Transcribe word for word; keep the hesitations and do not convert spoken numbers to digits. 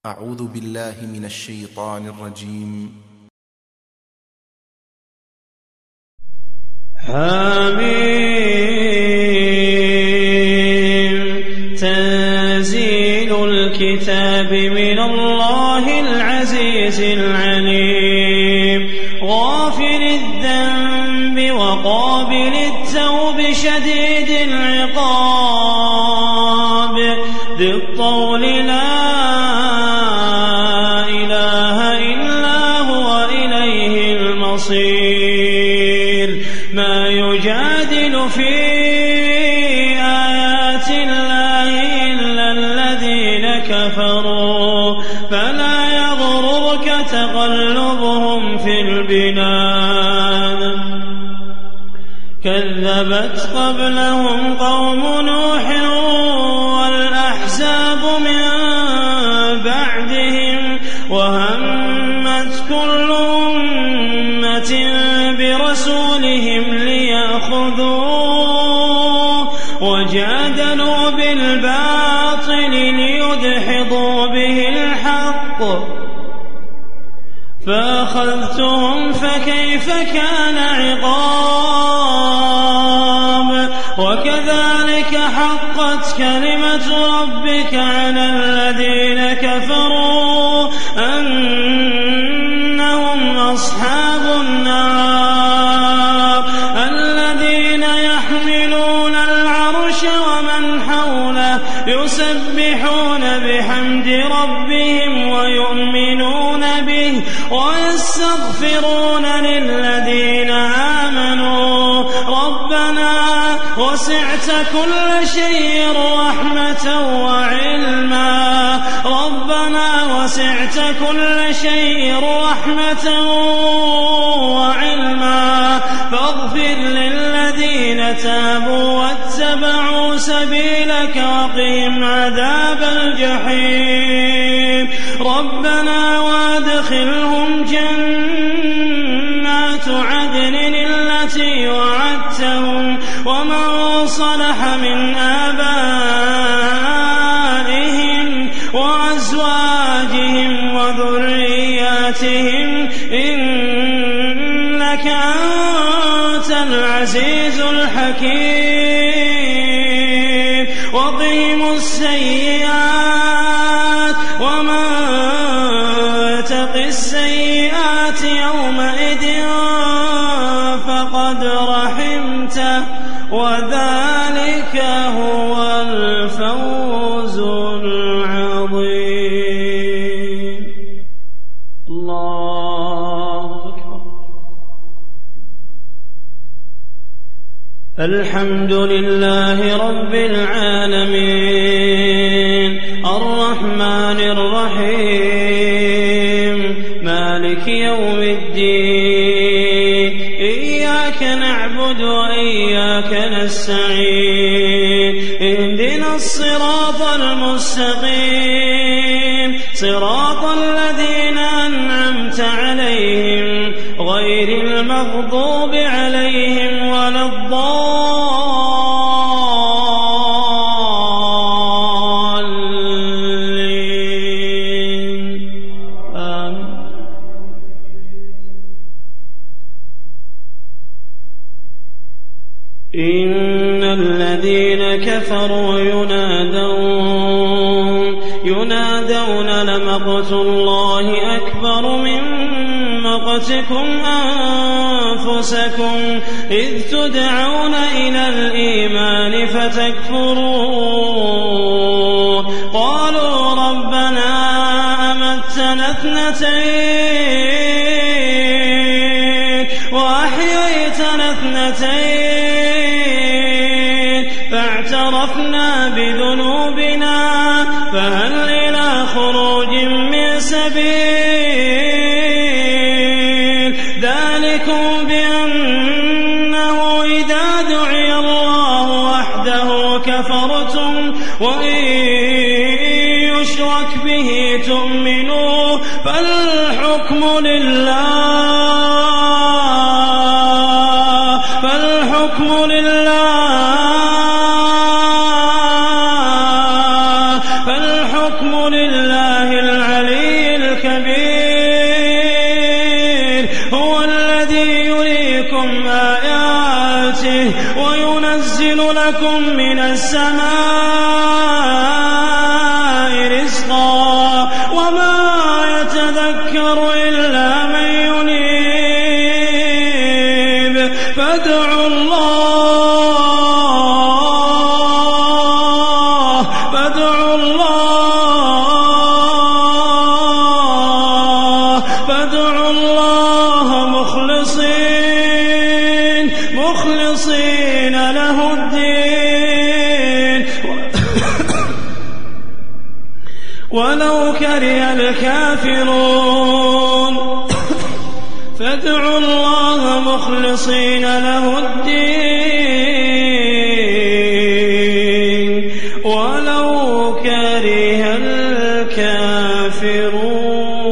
أعوذ بالله من الشيطان الرجيم. حميم. تنزيل الكتاب من الله العزيز العليم، غافر الذنب وقابل التوب شديد العقاب، ذي الطول لا إله إلا هو إليه المصير. ما يجادل في آيات الله إلا الذين كفروا، فلا يغررك تقلبهم في البلاد. كذبت قبلهم قوم نوح والأحزاب من بعدهم، وهمت كل أمة برسولهم ليأخذوه، وجادلوا بالباطل ليدحضوا به الحق، فأخذتهم فكيف كان عقاب. وكذلك حقت كلمة ربك على الذين كفروا أنهم أصحاب النار، الذين يحملون العرش ومن حوله يسبحون بحمد ربهم ويؤمنون به ويستغفرون للذين آمنوا ربنا وسعت كل شيء رحمة وعلما، ربنا وسعت كل شيء رحمة وعلما، فاغفر للذين تابوا واتبعوا سبيلك وقهم عذاب الجحيم. ربنا وادخلهم جنات عدن التي وعدتهم ومن صلح من آبائهم وأزواجهم وذرياتهم إنك أنت العزيز الحكيم. وقهم السيئات ومن تق السيئات يومئذ فقد رحمته، وذلك هو الفوز العظيم. الله أكبر. الحمد لله رب العالمين، الرحمن الرحيم، مالك يوم الدين، إياك نعبد وإياك نستعين، اهدنا الصراط المستقيم، صراط الذين أنعمت عليهم غير المغضوب عليهم ولا الضالين. آمين. إن الذين كفروا ينادون ينادون لمقت الله أكبر من مقتكم أنفسكم إذ تدعون إلى الإيمان فتكفرون. قالوا ربنا أمتنا اثنتين وأحييتنا اثنتين فاعترفنا بذنوبنا فهل إلى خروج من سبيل. ذلكم بأنه إذا دعي الله وحده كفرتم وإن يشرك به تؤمنوا، فالحكم لله فالحكم لله فالحكم لله العلي لكم من السماء رزقا وما يتذكر إلا من ينيب فادعوا الله فادعوا الله فادعوا الله مخلصين مخلصين له الدين ولو كره الكافرون فادعوا الله مخلصين له الدين ولو كره الكافرون.